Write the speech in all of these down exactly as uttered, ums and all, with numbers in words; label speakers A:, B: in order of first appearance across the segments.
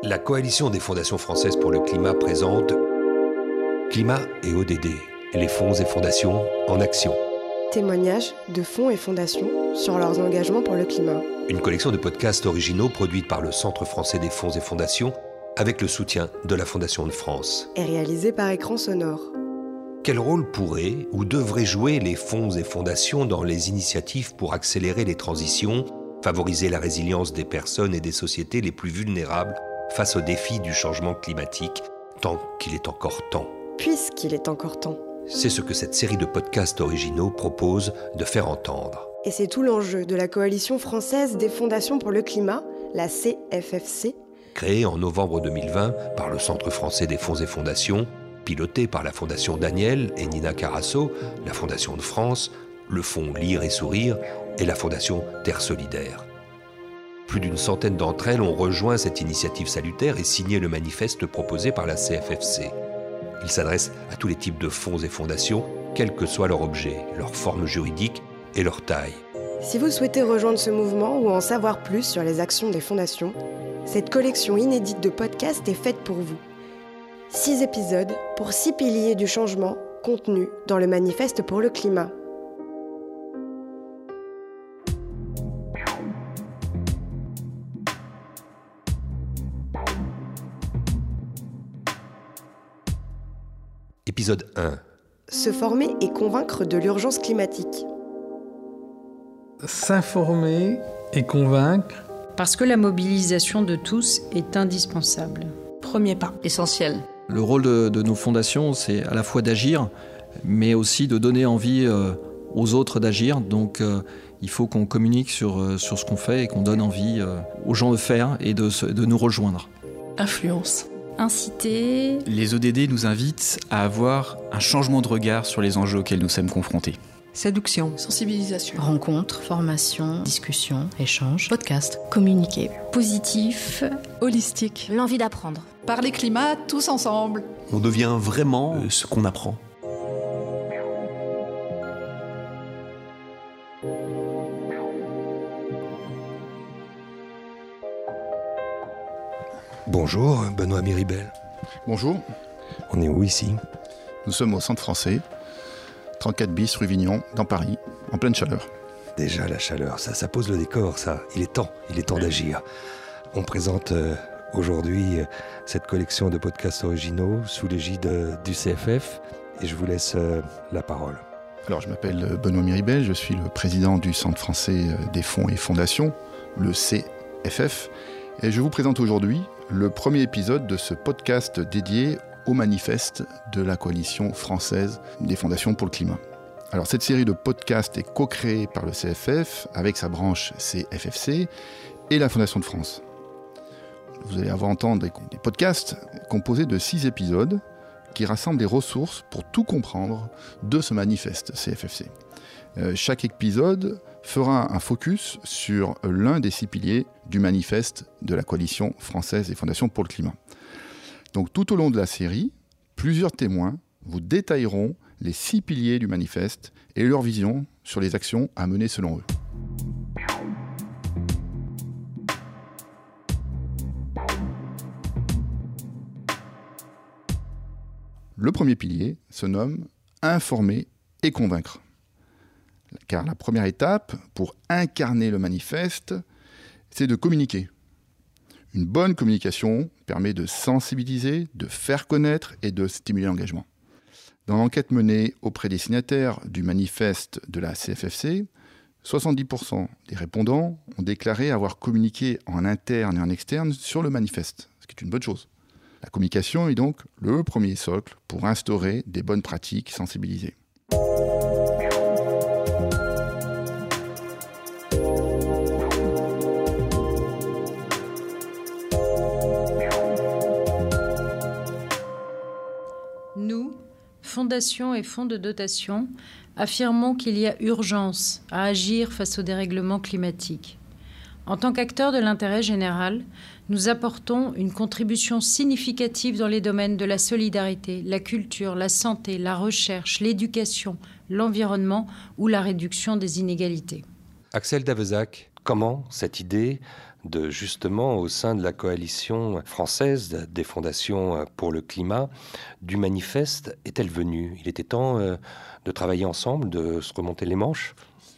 A: La Coalition des fondations françaises pour le climat présente Climat et O D D, les fonds et fondations en action.
B: Témoignages de fonds et fondations sur leurs engagements pour le climat.
A: Une collection de podcasts originaux produite par le Centre français des fonds et fondations avec le soutien de la Fondation de France.
B: Et réalisée par Écran Sonore.
A: Quel rôle pourraient ou devraient jouer les fonds et fondations dans les initiatives pour accélérer les transitions, favoriser la résilience des personnes et des sociétés les plus vulnérables face aux défis du changement climatique, tant qu'il est encore temps?
B: Puisqu'il est encore temps.
A: C'est ce que cette série de podcasts originaux propose de faire entendre.
B: Et c'est tout l'enjeu de la Coalition française des fondations pour le climat, la C F F C.
A: Créée en novembre deux mille vingt par le Centre français des fonds et fondations, pilotée par la Fondation Daniel et Nina Carasso, la Fondation de France, le Fonds Lire et Sourire et la Fondation Terre Solidaire. Plus d'une centaine d'entre elles ont rejoint cette initiative salutaire et signé le manifeste proposé par la C F F C. Il s'adresse à tous les types de fonds et fondations, quel que soit leur objet, leur forme juridique et leur taille.
B: Si vous souhaitez rejoindre ce mouvement ou en savoir plus sur les actions des fondations, cette collection inédite de podcasts est faite pour vous. Six épisodes pour six piliers du changement contenus dans le manifeste pour le climat.
A: Épisode un.
B: Se former et convaincre de l'urgence climatique.
C: S'informer et convaincre.
D: Parce que la mobilisation de tous est indispensable.
E: Premier pas. Essentiel.
F: Le rôle de, de nos fondations, c'est à la fois d'agir, mais aussi de donner envie euh, aux autres d'agir. Donc euh, il faut qu'on communique sur, euh, sur ce qu'on fait et qu'on donne envie euh, aux gens de faire et de, de nous rejoindre.
E: Influence.
G: Inciter.
H: Les O D D nous invitent à avoir un changement de regard sur les enjeux auxquels nous sommes confrontés.
E: Séduction. Sensibilisation.
G: Rencontre, formation, discussion, échange, podcast,
E: communiquer.
G: Positif.
E: Holistique.
G: L'envie d'apprendre.
E: Parler climat tous ensemble.
I: On devient vraiment euh, ce qu'on apprend.
A: Bonjour, Benoît Miribel.
J: Bonjour.
A: On est où ici?
J: Nous sommes au Centre français, trente-quatre bis rue Vignon, dans Paris, en pleine chaleur.
A: Déjà la chaleur, ça, ça pose le décor, ça. Il est temps, il est temps d'agir. On présente euh, aujourd'hui euh, cette collection de podcasts originaux sous l'égide euh, du C F F et je vous laisse euh, la parole.
J: Alors je m'appelle Benoît Miribel, je suis le président du Centre français des fonds et fondations, le C F F, et je vous présente aujourd'hui le premier épisode de ce podcast dédié au manifeste de la Coalition française des fondations pour le climat. Alors cette série de podcasts est co-créée par le C F F avec sa branche C F F C et la Fondation de France. Vous allez avoir entendre des podcasts composés de six épisodes qui rassemblent des ressources pour tout comprendre de ce manifeste C F F C. Euh, chaque épisode fera un focus sur l'un des six piliers du manifeste de la Coalition française des fondations pour le climat. Donc tout au long de la série, plusieurs témoins vous détailleront les six piliers du manifeste et leur vision sur les actions à mener selon eux. Le premier pilier se nomme « Informer et convaincre ». Car la première étape pour incarner le manifeste, c'est de communiquer. Une bonne communication permet de sensibiliser, de faire connaître et de stimuler l'engagement. Dans l'enquête menée auprès des signataires du manifeste de la C F F C, soixante-dix pour cent des répondants ont déclaré avoir communiqué en interne et en externe sur le manifeste, ce qui est une bonne chose. La communication est donc le premier socle pour instaurer des bonnes pratiques sensibilisées.
D: Nous, fondations et fonds de dotation, affirmons qu'il y a urgence à agir face au dérèglement climatique. En tant qu'acteurs de l'intérêt général, nous apportons une contribution significative dans les domaines de la solidarité, la culture, la santé, la recherche, l'éducation, l'environnement ou la réduction des inégalités.
A: Axel Davezac, comment cette idée de justement, au sein de la coalition française des fondations pour le climat, du manifeste est-elle venue? Il était temps euh, de travailler ensemble, de se remonter les manches?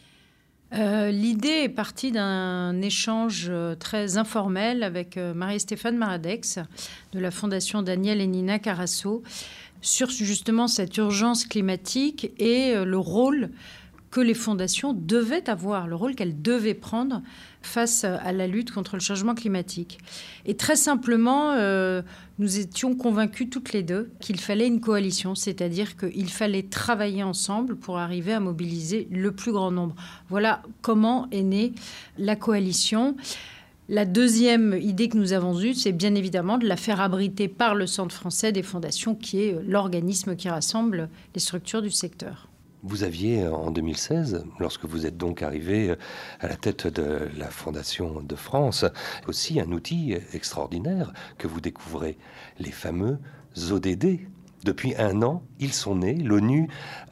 D: Euh, l'idée est partie d'un échange très informel avec Marie-Stéphane Maradex de la Fondation Daniel et Nina Carasso sur justement cette urgence climatique et le rôle que les fondations devaient avoir, le rôle qu'elles devaient prendre face à la lutte contre le changement climatique. Et très simplement, euh, nous étions convaincus toutes les deux qu'il fallait une coalition, c'est-à-dire qu'il fallait travailler ensemble pour arriver à mobiliser le plus grand nombre. Voilà comment est née la coalition. La deuxième idée que nous avons eue, c'est bien évidemment de la faire abriter par le Centre français des fondations, qui est l'organisme qui rassemble les structures du secteur.
A: Vous aviez, en deux mille seize, lorsque vous êtes donc arrivé à la tête de la Fondation de France, aussi un outil extraordinaire que vous découvrez, les fameux O D D. Depuis un an, ils sont nés. L'ONU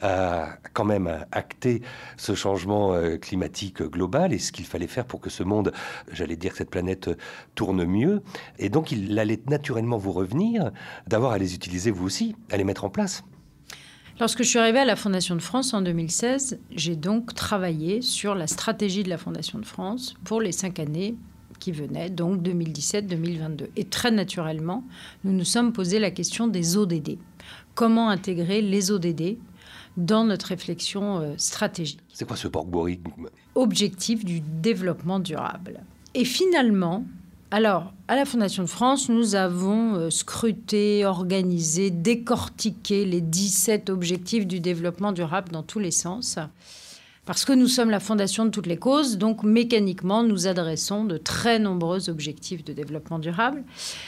A: a quand même acté ce changement climatique global et ce qu'il fallait faire pour que ce monde, j'allais dire que cette planète, tourne mieux. Et donc, il allait naturellement vous revenir d'avoir à les utiliser vous aussi, à les mettre en place.
D: Lorsque je suis arrivée à la Fondation de France en deux mille seize, j'ai donc travaillé sur la stratégie de la Fondation de France pour les cinq années qui venaient, donc deux mille dix-sept deux mille vingt-deux. Et très naturellement, nous nous sommes posé la question des O D D. Comment intégrer les O D D dans notre réflexion euh, stratégique?
A: C'est quoi ce borborigme?
D: Objectif du développement durable. Et finalement, alors, à la Fondation de France, nous avons euh, scruté, organisé, décortiqué les dix-sept objectifs du développement durable dans tous les sens. Parce que nous sommes la fondation de toutes les causes, donc mécaniquement, nous adressons de très nombreux objectifs de développement durable.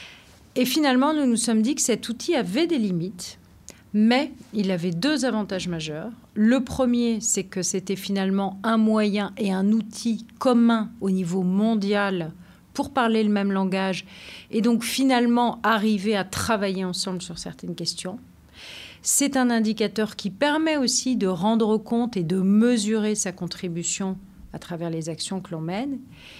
D: Et finalement, nous nous sommes dit que cet outil avait des limites, mais il avait deux avantages majeurs. Le premier, c'est que c'était finalement un moyen et un outil commun au niveau mondial pour parler le même langage et donc finalement arriver à travailler ensemble sur certaines questions. C'est un indicateur qui permet aussi de rendre compte et de mesurer sa contribution à travers les actions que l'on mène.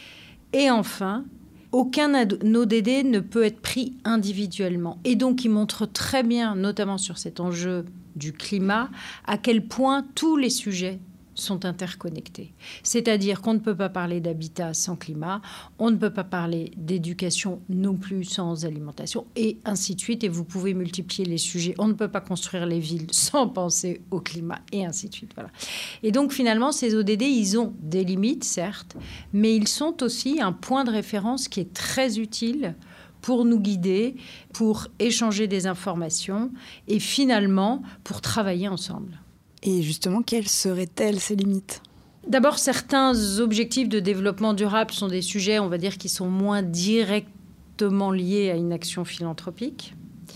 D: Et enfin, aucun O D D ne peut être pris individuellement. Et donc, il montre très bien, notamment sur cet enjeu du climat, à quel point tous les sujets sont interconnectés. C'est-à-dire qu'on ne peut pas parler d'habitat sans climat, on ne peut pas parler d'éducation non plus sans alimentation, et ainsi de suite. Et vous pouvez multiplier les sujets. On ne peut pas construire les villes sans penser au climat, et ainsi de suite. Voilà. Et donc, finalement, ces O D D, ils ont des limites, certes, mais ils sont aussi un point de référence qui est très utile pour nous guider, pour échanger des informations, et finalement, pour travailler ensemble.
E: Et justement, quelles seraient-elles ces limites?
D: D'abord, certains objectifs de développement durable sont des sujets, on va dire, qui sont moins directement liés à une action philanthropique.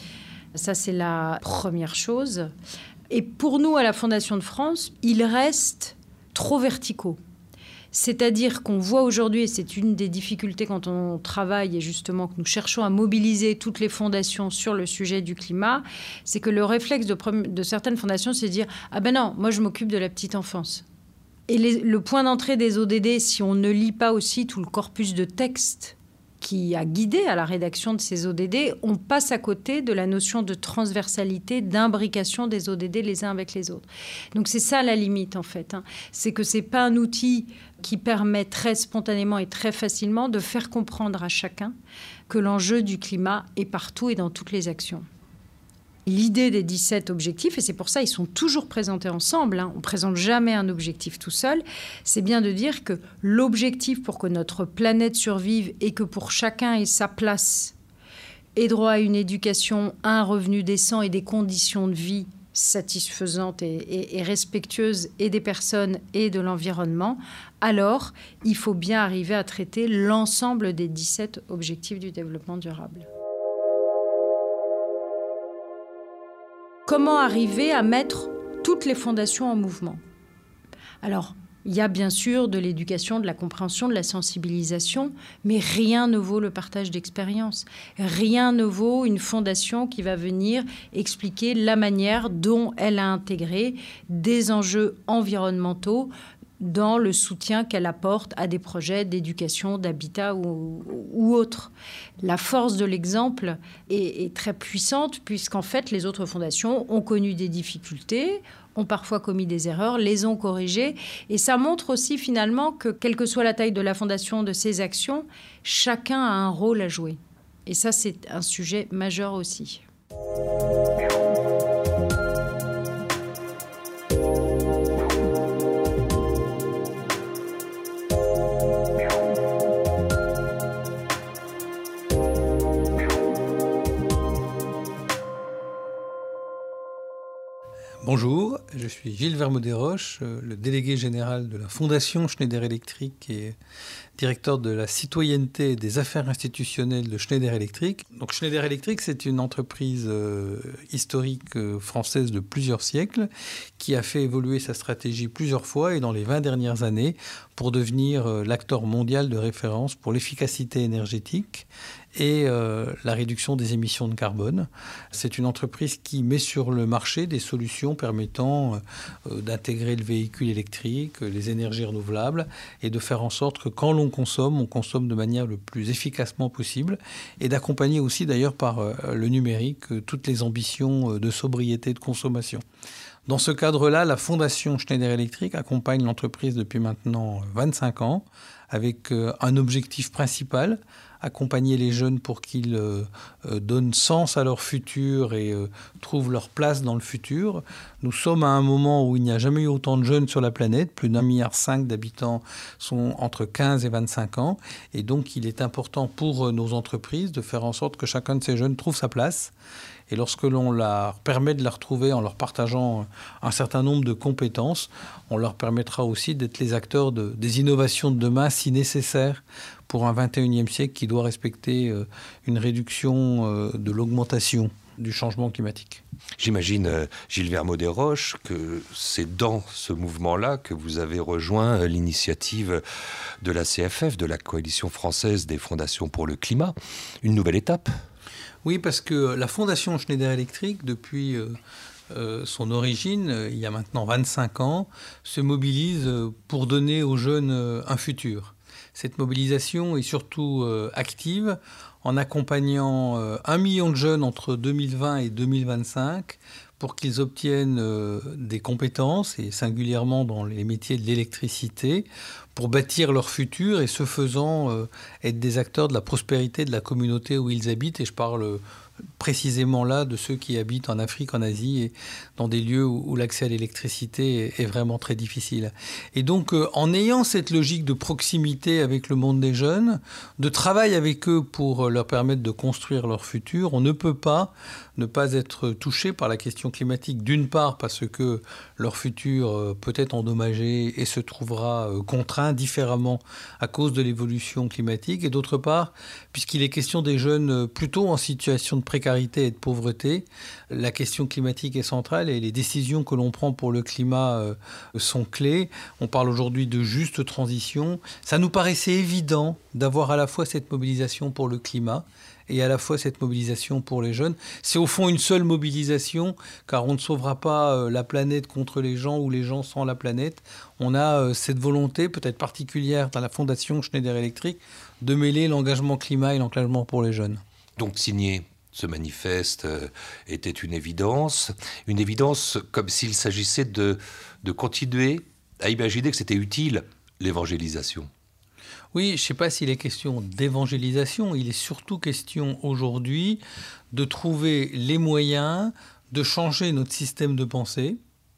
D: Ça, c'est la première chose. Et pour nous, à la Fondation de France, ils restent trop verticaux. C'est-à-dire qu'on voit aujourd'hui, et c'est une des difficultés quand on travaille, et justement que nous cherchons à mobiliser toutes les fondations sur le sujet du climat, c'est que le réflexe de, de certaines fondations, c'est de dire « Ah ben non, moi je m'occupe de la petite enfance ». Et les, le point d'entrée des O D D, si on ne lit pas aussi tout le corpus de texte qui a guidé à la rédaction de ces O D D, on passe à côté de la notion de transversalité, d'imbrication des O D D les uns avec les autres. Donc c'est ça la limite en fait. Hein. C'est que ce n'est pas un outil qui permet très spontanément et très facilement de faire comprendre à chacun que l'enjeu du climat est partout et dans toutes les actions. L'idée des dix-sept objectifs, et c'est pour ça qu'ils sont toujours présentés ensemble, hein, on ne présente jamais un objectif tout seul, c'est bien de dire que l'objectif pour que notre planète survive et que pour chacun ait sa place, ait droit à une éducation, à un revenu décent et des conditions de vie satisfaisantes et, et, et respectueuses et des personnes et de l'environnement, alors il faut bien arriver à traiter l'ensemble des dix-sept objectifs du développement durable. Comment arriver à mettre toutes les fondations en mouvement? Alors, il y a bien sûr de l'éducation, de la compréhension, de la sensibilisation, mais rien ne vaut le partage d'expérience. Rien ne vaut une fondation qui va venir expliquer la manière dont elle a intégré des enjeux environnementaux dans le soutien qu'elle apporte à des projets d'éducation, d'habitat ou, ou autres. La force de l'exemple est, est très puissante puisqu'en fait, les autres fondations ont connu des difficultés, ont parfois commis des erreurs, les ont corrigées. Et ça montre aussi finalement que, quelle que soit la taille de la fondation, de ses actions, chacun a un rôle à jouer. Et ça, c'est un sujet majeur aussi.
C: Bonjour, je suis Gilles Vermaux-Desroches, le délégué général de la Fondation Schneider Electric et directeur de la citoyenneté et des affaires institutionnelles de Schneider Electric. Donc Schneider Electric, c'est une entreprise euh, historique euh, française de plusieurs siècles qui a fait évoluer sa stratégie plusieurs fois et dans les vingt dernières années pour devenir euh, l'acteur mondial de référence pour l'efficacité énergétique et euh, la réduction des émissions de carbone. C'est une entreprise qui met sur le marché des solutions permettant euh, d'intégrer le véhicule électrique, les énergies renouvelables et de faire en sorte que quand l'on consomme, on consomme de manière le plus efficacement possible et d'accompagner aussi d'ailleurs par euh, le numérique euh, toutes les ambitions euh, de sobriété de consommation. Dans ce cadre-là, la Fondation Schneider Electric accompagne l'entreprise depuis maintenant vingt-cinq ans avec euh, un objectif principal, accompagner les jeunes pour qu'ils euh, euh, donnent sens à leur futur et euh, trouvent leur place dans le futur. Nous sommes à un moment où il n'y a jamais eu autant de jeunes sur la planète. Plus d'un milliard cinq d'habitants sont entre quinze et vingt-cinq ans. Et donc, il est important pour euh, nos entreprises de faire en sorte que chacun de ces jeunes trouve sa place. Et lorsque l'on leur permet de la retrouver en leur partageant un certain nombre de compétences, on leur permettra aussi d'être les acteurs de, des innovations de demain si nécessaire pour un vingt et unième siècle qui doit respecter une réduction de l'augmentation du changement climatique.
A: J'imagine, euh, Gilles Vermaux-Desroches, que c'est dans ce mouvement-là que vous avez rejoint l'initiative de la C F F, de la Coalition française des fondations pour le climat. Une nouvelle étape ?
C: Oui, parce que la Fondation Schneider Electric, depuis euh, euh, son origine, euh, il y a maintenant vingt-cinq ans, se mobilise pour donner aux jeunes euh, un futur. Cette mobilisation est surtout euh, active en accompagnant euh, un million de jeunes entre deux mille vingt et deux mille vingt-cinq pour qu'ils obtiennent euh, des compétences, et singulièrement dans les métiers de l'électricité, pour bâtir leur futur et ce faisant euh, être des acteurs de la prospérité de la communauté où ils habitent. Et je parle euh, précisément là de ceux qui habitent en Afrique, en Asie et dans des lieux où, où l'accès à l'électricité est, est vraiment très difficile. Et donc euh, en ayant cette logique de proximité avec le monde des jeunes, de travail avec eux pour leur permettre de construire leur futur, on ne peut pas ne pas être touché par la question climatique. D'une part parce que leur futur euh, peut être endommagé et se trouvera euh, contraint différemment à cause de l'évolution climatique, et d'autre part puisqu'il est question des jeunes plutôt en situation de précarité et de pauvreté. La question climatique est centrale et les décisions que l'on prend pour le climat euh, sont clés. On parle aujourd'hui de juste transition. Ça nous paraissait évident d'avoir à la fois cette mobilisation pour le climat et à la fois cette mobilisation pour les jeunes. C'est au fond une seule mobilisation, car on ne sauvera pas euh, la planète contre les gens ou les gens sans la planète. On a euh, cette volonté, peut-être particulière dans la Fondation Schneider Electric, de mêler l'engagement climat et l'engagement pour les jeunes.
A: Donc signer ce manifeste euh, était une évidence, une évidence comme s'il s'agissait de, de continuer à imaginer que c'était utile, l'évangélisation.
C: Oui, je ne sais pas s'il est question d'évangélisation, il est surtout question aujourd'hui de trouver les moyens de changer notre système de pensée,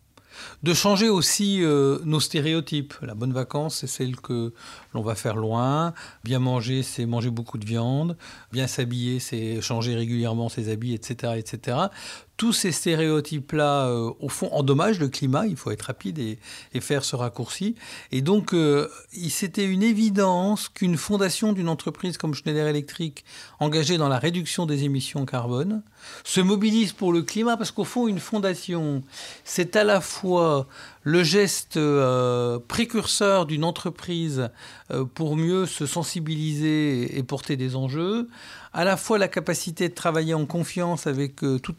C: de changer aussi euh, nos stéréotypes. La bonne vacance, c'est celle que l'on va faire loin. Bien manger, c'est manger beaucoup de viande. Bien s'habiller, c'est changer régulièrement ses habits, et cetera, et cetera. Tous ces stéréotypes-là, euh, au fond, endommagent le climat. Il faut être rapide et, et faire ce raccourci. Et donc, euh, c'était une évidence qu'une fondation d'une entreprise comme Schneider Electric, engagée dans la réduction des émissions carbone, se mobilise pour le climat, parce qu'au fond, une fondation, c'est à la fois le geste euh, précurseur d'une entreprise euh, pour mieux se sensibiliser et porter des enjeux, à la fois la capacité de travailler en confiance avec euh, toutes les parties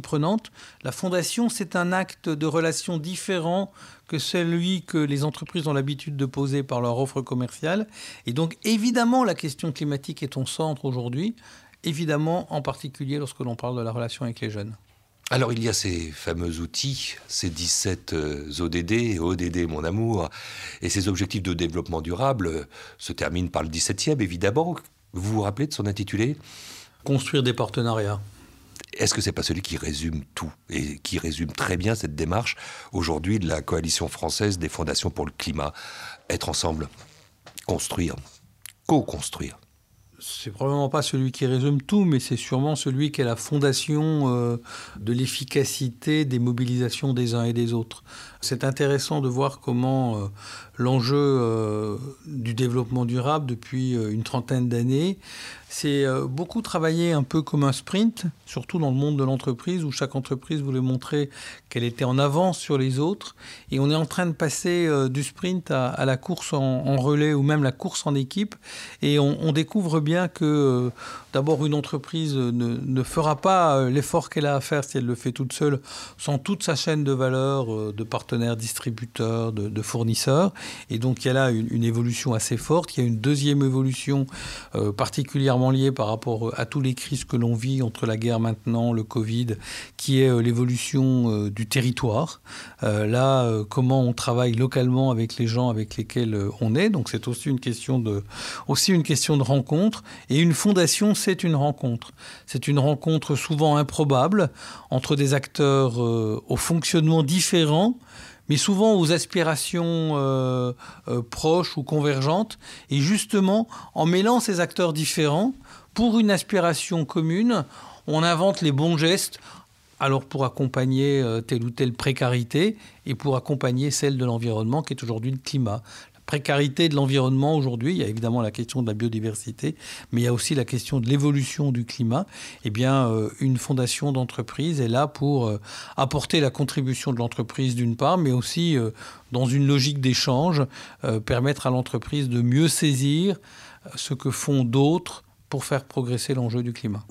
C: prenantes. La fondation, c'est un acte de relation différent que celui que les entreprises ont l'habitude de poser par leur offre commerciale. Et donc, évidemment, la question climatique est au centre aujourd'hui, évidemment, en particulier lorsque l'on parle de la relation avec les jeunes.
A: Alors, il y a ces fameux outils, ces dix-sept O D D, O D D, mon amour, et ces objectifs de développement durable se terminent par le dix-septième, évidemment. Vous vous rappelez de son intitulé ?
C: Construire des partenariats.
A: Est-ce que c'est pas celui qui résume tout et qui résume très bien cette démarche aujourd'hui de la coalition française des fondations pour le climat ? Être ensemble, construire, co-construire.
C: C'est probablement pas celui qui résume tout, mais c'est sûrement celui qui est la fondation euh, de l'efficacité des mobilisations des uns et des autres. C'est intéressant de voir comment euh, l'enjeu euh, du développement durable depuis euh, une trentaine d'années, c'est euh, beaucoup travaillé un peu comme un sprint, surtout dans le monde de l'entreprise, où chaque entreprise voulait montrer qu'elle était en avance sur les autres. Et on est en train de passer euh, du sprint à, à la course en, en relais ou même la course en équipe. Et on, on découvre bien que euh, d'abord une entreprise ne, ne fera pas euh, l'effort qu'elle a à faire si elle le fait toute seule, sans toute sa chaîne de valeur euh, de partenaires, distributeurs, de, de fournisseurs. Et donc il y a là une, une évolution assez forte. Il y a une deuxième évolution euh, particulièrement liée par rapport à tous les crises que l'on vit entre la guerre maintenant, le Covid, qui est euh, l'évolution euh, du territoire. Euh, là, euh, comment on travaille localement avec les gens avec lesquels euh, on est. Donc c'est aussi une question de, aussi une question de rencontre. Et une fondation, c'est une rencontre. C'est une rencontre souvent improbable entre des acteurs euh, au fonctionnement différent, mais souvent aux aspirations euh, euh, proches ou convergentes. Et justement, en mêlant ces acteurs différents, pour une aspiration commune, on invente les bons gestes, alors pour accompagner euh, telle ou telle précarité et pour accompagner celle de l'environnement qui est aujourd'hui le climat. Précarité de l'environnement aujourd'hui, il y a évidemment la question de la biodiversité, mais il y a aussi la question de l'évolution du climat. Eh bien, euh, une fondation d'entreprise est là pour euh, apporter la contribution de l'entreprise d'une part, mais aussi, euh, dans une logique d'échange, euh, permettre à l'entreprise de mieux saisir ce que font d'autres pour faire progresser l'enjeu du climat.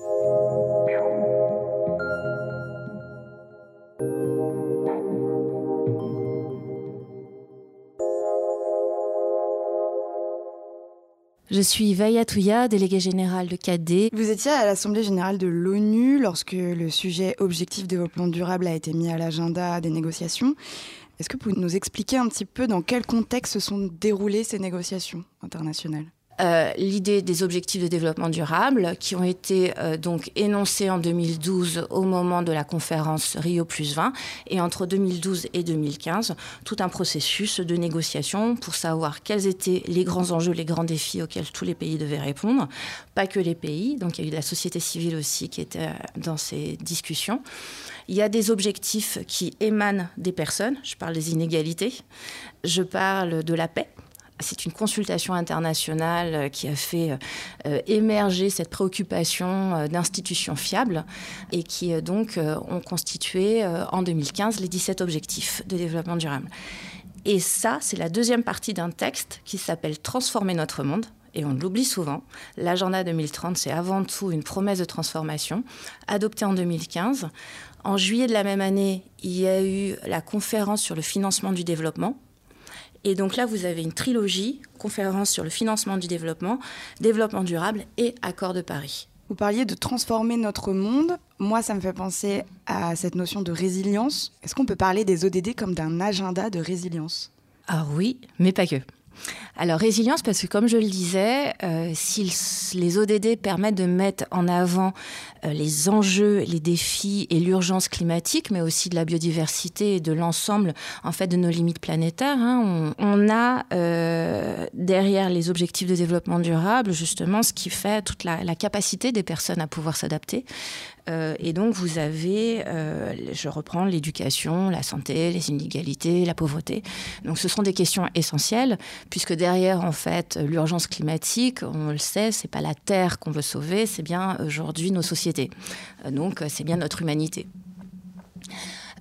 K: Je suis Vaïa Touya, déléguée générale de C A D.
E: Vous étiez à l'Assemblée générale de l'ONU lorsque le sujet objectif développement durable a été mis à l'agenda des négociations. Est-ce que vous pouvez nous expliquer un petit peu dans quel contexte se sont déroulées ces négociations internationales ?
K: Euh, l'idée des objectifs de développement durable qui ont été euh, donc énoncés en deux mille douze au moment de la conférence Rio plus vingt et entre deux mille douze et deux mille quinze, tout un processus de négociation pour savoir quels étaient les grands enjeux, les grands défis auxquels tous les pays devaient répondre. Pas que les pays, donc il y a eu la société civile aussi qui était dans ces discussions. Il y a des objectifs qui émanent des personnes, je parle des inégalités, je parle de la paix. C'est une consultation internationale qui a fait euh, émerger cette préoccupation euh, d'institutions fiables et qui euh, donc euh, ont constitué euh, en deux mille quinze les dix-sept objectifs de développement durable. Et ça, c'est la deuxième partie d'un texte qui s'appelle « Transformer notre monde ». Et on l'oublie souvent. L'agenda deux mille trente, c'est avant tout une promesse de transformation, adoptée en deux mille quinze. En juillet de la même année, il y a eu la conférence sur le financement du développement. Et donc là, vous avez une trilogie, conférence sur le financement du développement, développement durable et accord de Paris.
E: Vous parliez de transformer notre monde. Moi, ça me fait penser à cette notion de résilience. Est-ce qu'on peut parler des O D D comme d'un agenda de résilience ?
K: Ah oui, mais pas que. Alors, résilience, parce que comme je le disais, euh, si les O D D permettent de mettre en avant euh, les enjeux, les défis et l'urgence climatique, mais aussi de la biodiversité et de l'ensemble en fait, de nos limites planétaires, hein, on, on a euh, derrière les objectifs de développement durable, justement, ce qui fait toute la, la capacité des personnes à pouvoir s'adapter. Euh, et donc, vous avez, euh, je reprends, l'éducation, la santé, les inégalités, la pauvreté. Donc, ce sont des questions essentielles, puisque derrière, en fait, l'urgence climatique, on le sait, c'est pas la Terre qu'on veut sauver, c'est bien aujourd'hui nos sociétés. Euh, donc, c'est bien notre humanité.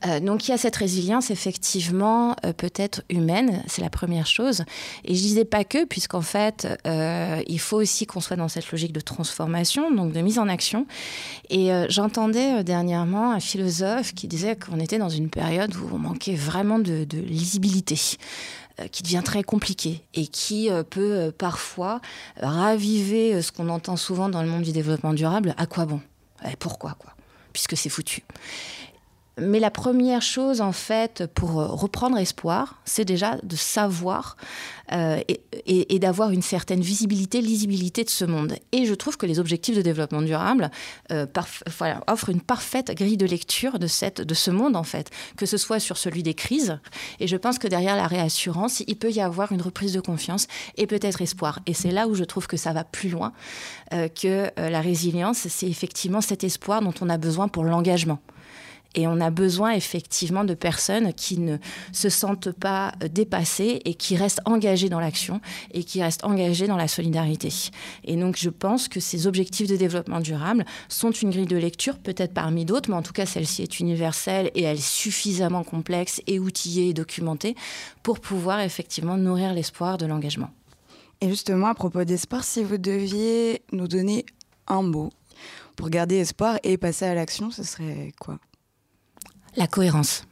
K: Euh, donc il y a cette résilience effectivement euh, peut-être humaine, c'est la première chose. Et je disais pas que, puisqu'en fait euh, il faut aussi qu'on soit dans cette logique de transformation, donc de mise en action. Et euh, j'entendais euh, dernièrement un philosophe qui disait qu'on était dans une période où on manquait vraiment de, de lisibilité, euh, qui devient très compliquée et qui euh, peut euh, parfois euh, raviver euh, ce qu'on entend souvent dans le monde du développement durable. À quoi bon ? Et pourquoi quoi ? Puisque c'est foutu. Mais la première chose, en fait, pour reprendre espoir, c'est déjà de savoir euh, et, et, et d'avoir une certaine visibilité, lisibilité de ce monde. Et je trouve que les objectifs de développement durable euh, parf- voilà, offrent une parfaite grille de lecture de, cette, de ce monde, en fait, que ce soit sur celui des crises. Et je pense que derrière la réassurance, il peut y avoir une reprise de confiance et peut-être espoir. Et c'est là où je trouve que ça va plus loin euh, que euh, la résilience. C'est effectivement cet espoir dont on a besoin pour l'engagement. Et on a besoin effectivement de personnes qui ne se sentent pas dépassées et qui restent engagées dans l'action et qui restent engagées dans la solidarité. Et donc je pense que ces objectifs de développement durable sont une grille de lecture, peut-être parmi d'autres, mais en tout cas celle-ci est universelle et elle est suffisamment complexe et outillée et documentée pour pouvoir effectivement nourrir l'espoir de l'engagement.
E: Et justement, à propos d'espoir, si vous deviez nous donner un mot pour garder espoir et passer à l'action, ce serait quoi ?
K: La cohérence.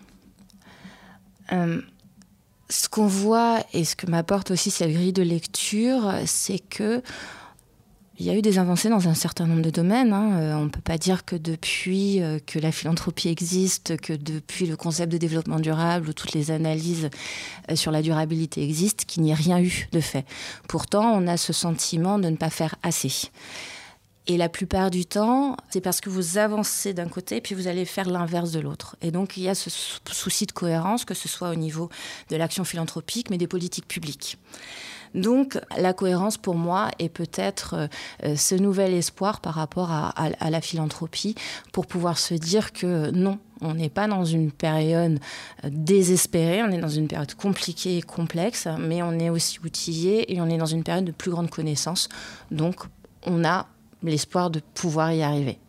K: Euh, ce qu'on voit et ce que m'apporte aussi cette grille de lecture, c'est que il y a eu des avancées dans un certain nombre de domaines. Hein. Euh, on ne peut pas dire que depuis euh, que la philanthropie existe, que depuis le concept de développement durable ou toutes les analyses euh, sur la durabilité existent, qu'il n'y ait rien eu de fait. Pourtant, on a ce sentiment de ne pas faire assez. Et la plupart du temps, c'est parce que vous avancez d'un côté, puis vous allez faire l'inverse de l'autre. Et donc, il y a ce souci de cohérence, que ce soit au niveau de l'action philanthropique, mais des politiques publiques. Donc, la cohérence, pour moi, est peut-être euh, ce nouvel espoir par rapport à, à, à la philanthropie, pour pouvoir se dire que non, on n'est pas dans une période désespérée, on est dans une période compliquée et complexe, mais on est aussi outillé et on est dans une période de plus grande connaissance. Donc, on a l'espoir de pouvoir y arriver.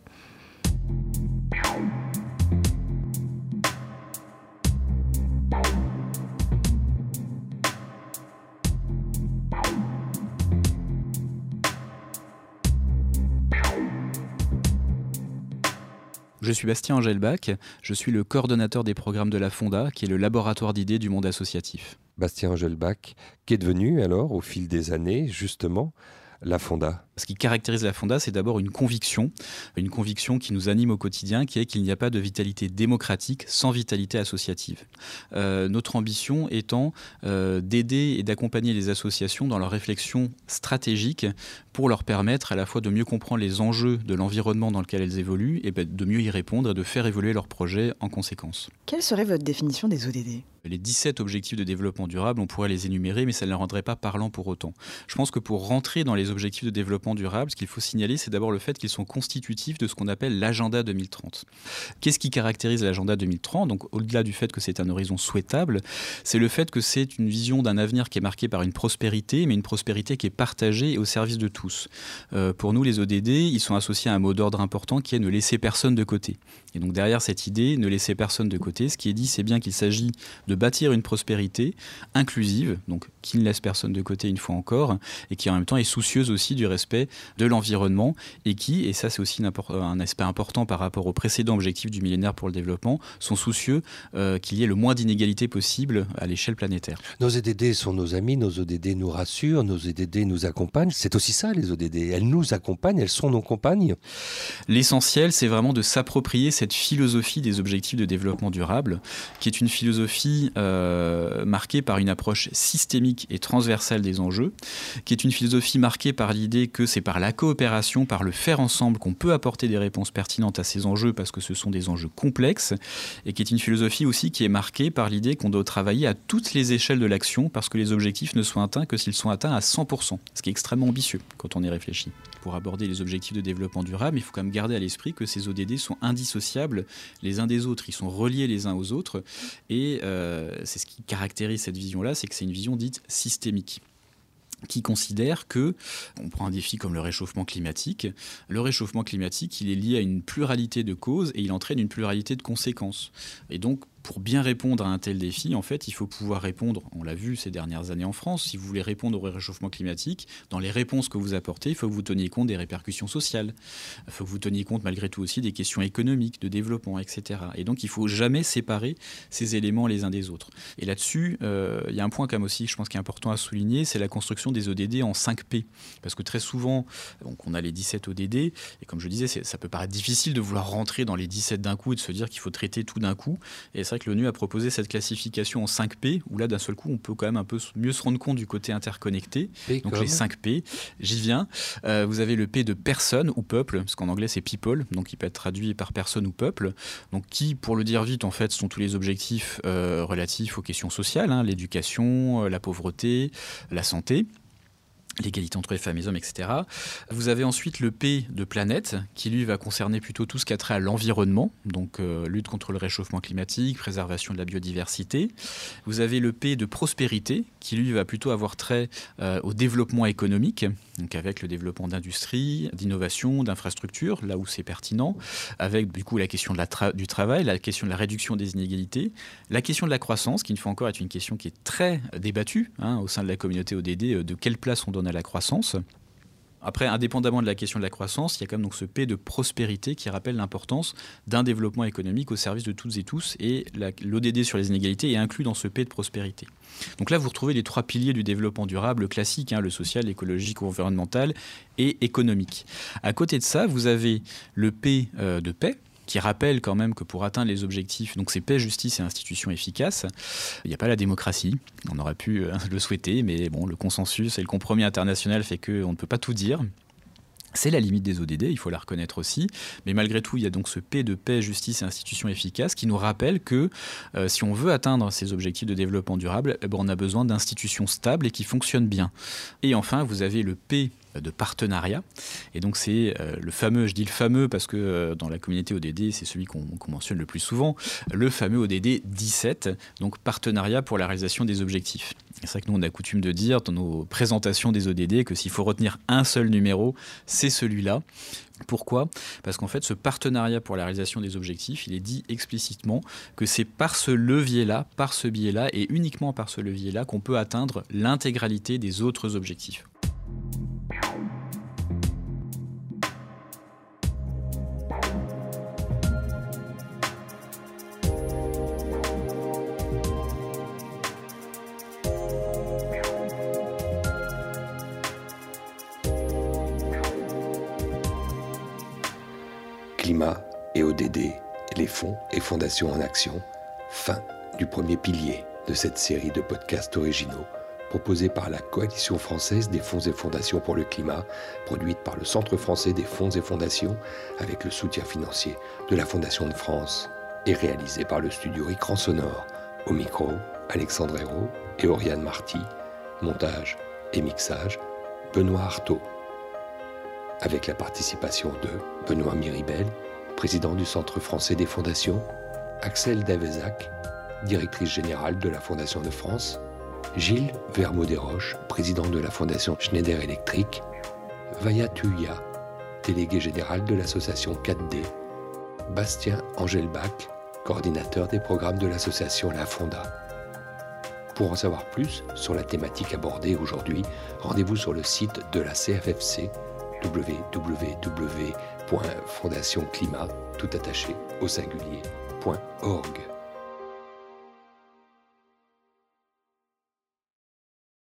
H: Je suis Bastien Angelbach, je suis le coordonnateur des programmes de la Fonda, qui est le laboratoire d'idées du monde associatif.
A: Bastien Angelbach, qu'est devenu alors, au fil des années, justement, la Fonda ?
H: Ce qui caractérise la Fonda, c'est d'abord une conviction, une conviction qui nous anime au quotidien, qui est qu'il n'y a pas de vitalité démocratique sans vitalité associative. Euh, notre ambition étant euh, d'aider et d'accompagner les associations dans leur réflexion stratégique pour leur permettre à la fois de mieux comprendre les enjeux de l'environnement dans lequel elles évoluent et ben, de mieux y répondre et de faire évoluer leurs projets en conséquence.
E: Quelle serait votre définition des O D D ?
H: Les dix-sept objectifs de développement durable, on pourrait les énumérer, mais ça ne les rendrait pas parlants pour autant. Je pense que pour rentrer dans les objectifs de développement durable, ce qu'il faut signaler, c'est d'abord le fait qu'ils sont constitutifs de ce qu'on appelle l'agenda deux mille trente. Qu'est-ce qui caractérise l'agenda deux mille trente ? Donc, au-delà du fait que c'est un horizon souhaitable, c'est le fait que c'est une vision d'un avenir qui est marqué par une prospérité, mais une prospérité qui est partagée et au service de tous. Euh, pour nous, les O D D, ils sont associés à un mot d'ordre important qui est ne laisser personne de côté. Et donc, derrière cette idée, ne laisser personne de côté, ce qui est dit, c'est bien qu'il s'agit de bâtir une prospérité inclusive, donc qui ne laisse personne de côté une fois encore, et qui en même temps est soucieuse aussi du respect de l'environnement, et qui, et ça c'est aussi un aspect important par rapport aux précédents objectifs du millénaire pour le développement, sont soucieux euh, qu'il y ait le moins d'inégalités possible à l'échelle planétaire.
A: Nos O D D sont nos amis, nos O D D nous rassurent, nos O D D nous accompagnent. C'est aussi ça les O D D, elles nous accompagnent, elles sont nos compagnes.
H: L'essentiel, c'est vraiment de s'approprier cette philosophie des objectifs de développement durable, qui est une philosophie euh, marquée par une approche systémique et transversale des enjeux, qui est une philosophie marquée par l'idée que c'est par la coopération, par le faire ensemble qu'on peut apporter des réponses pertinentes à ces enjeux parce que ce sont des enjeux complexes, et qui est une philosophie aussi qui est marquée par l'idée qu'on doit travailler à toutes les échelles de l'action parce que les objectifs ne sont atteints que s'ils sont atteints à cent pour cent, ce qui est extrêmement ambitieux quand on y réfléchit. Pour aborder les objectifs de développement durable, il faut quand même garder à l'esprit que ces O D D sont indissociables les uns des autres, ils sont reliés les uns aux autres, et euh, c'est ce qui caractérise cette vision-là, c'est que c'est une vision dite systémique, qui considère que, on prend un défi comme le réchauffement climatique, le réchauffement climatique, il est lié à une pluralité de causes et il entraîne une pluralité de conséquences. Et donc, Pour bien répondre à un tel défi, en fait, il faut pouvoir répondre, on l'a vu ces dernières années en France, si vous voulez répondre au réchauffement climatique, dans les réponses que vous apportez, il faut que vous teniez compte des répercussions sociales. Il faut que vous teniez compte malgré tout aussi des questions économiques, de développement, et cetera. Et donc, il ne faut jamais séparer ces éléments les uns des autres. Et là-dessus, euh, il y a un point quand même aussi, je pense, qui est important à souligner, c'est la construction des O D D en cinq P. Parce que très souvent, donc on a les dix-sept O D D, et comme je disais, c'est, ça peut paraître difficile de vouloir rentrer dans les dix-sept d'un coup et de se dire qu'il faut traiter tout d'un coup. Et c'est vrai que l'ONU a proposé cette classification en cinq P, où là, d'un seul coup, on peut quand même un peu mieux se rendre compte du côté interconnecté. Et donc comme les cinq P, j'y viens. Euh, vous avez le P de personne ou peuple, parce qu'en anglais, c'est people, donc il peut être traduit par personne ou peuple. Donc qui, pour le dire vite, en fait, sont tous les objectifs euh, relatifs aux questions sociales, hein, l'éducation, euh, la pauvreté, la santé, l'égalité entre les femmes et les hommes, et cetera. Vous avez ensuite le P de planète, qui lui va concerner plutôt tout ce qui a trait à l'environnement, donc euh, lutte contre le réchauffement climatique, préservation de la biodiversité. Vous avez le P de prospérité, qui lui va plutôt avoir trait euh, au développement économique, donc avec le développement d'industrie, d'innovation, d'infrastructures, là où c'est pertinent, avec du coup la question de la tra- du travail, la question de la réduction des inégalités, la question de la croissance, qui une fois encore est une question qui est très débattue hein, au sein de la communauté O D D, de quelle place on donne à la croissance. Après, indépendamment de la question de la croissance, il y a quand même donc ce P de prospérité qui rappelle l'importance d'un développement économique au service de toutes et tous, et l'O D D sur les inégalités est inclus dans ce P de prospérité. Donc là, vous retrouvez les trois piliers du développement durable classique, hein, le social, l'écologique, environnemental et économique. À côté de ça, vous avez le P euh, de paix, qui rappelle quand même que pour atteindre les objectifs, donc c'est paix, justice et institutions efficaces, il n'y a pas la démocratie. On aurait pu euh, le souhaiter, mais bon, le consensus et le compromis international fait qu'on ne peut pas tout dire. C'est la limite des O D D, il faut la reconnaître aussi. Mais malgré tout, il y a donc ce P de paix, justice et institutions efficaces qui nous rappelle que euh, si on veut atteindre ces objectifs de développement durable, eh ben, on a besoin d'institutions stables et qui fonctionnent bien. Et enfin, vous avez le P de partenariat. Et donc c'est euh, le fameux, je dis le fameux parce que euh, dans la communauté O D D, c'est celui qu'on, qu'on mentionne le plus souvent, le fameux O D D dix-sept, donc partenariat pour la réalisation des objectifs. Et c'est vrai que nous, on a coutume de dire dans nos présentations des O D D que s'il faut retenir un seul numéro, c'est celui-là. Pourquoi ? Parce qu'en fait, ce partenariat pour la réalisation des objectifs, il est dit explicitement que c'est par ce levier-là, par ce biais-là, et uniquement par ce levier-là qu'on peut atteindre l'intégralité des autres objectifs.
A: Climat et O D D, les fonds et fondations en action, fin du premier pilier de cette série de podcasts originaux proposés par la Coalition française des fonds et fondations pour le climat, produite par le Centre français des fonds et fondations avec le soutien financier de la Fondation de France et réalisée par le studio Écran Sonore. Au micro, Alexandre Hérault et Oriane Marty, montage et mixage, Benoît Artaud. Avec la participation de Benoît Miribel, président du Centre français des fondations, Axel Davezac, directrice générale de la Fondation de France, Gilles Vermeau-Desroches, président de la Fondation Schneider Electric, Vaya Tuya, délégué général de l'association quatre D, Bastien Angelbach, coordinateur des programmes de l'association La Fonda. Pour en savoir plus sur la thématique abordée aujourd'hui, rendez-vous sur le site de la C F F C, w w w point fondation climat tout attaché au singulier point org.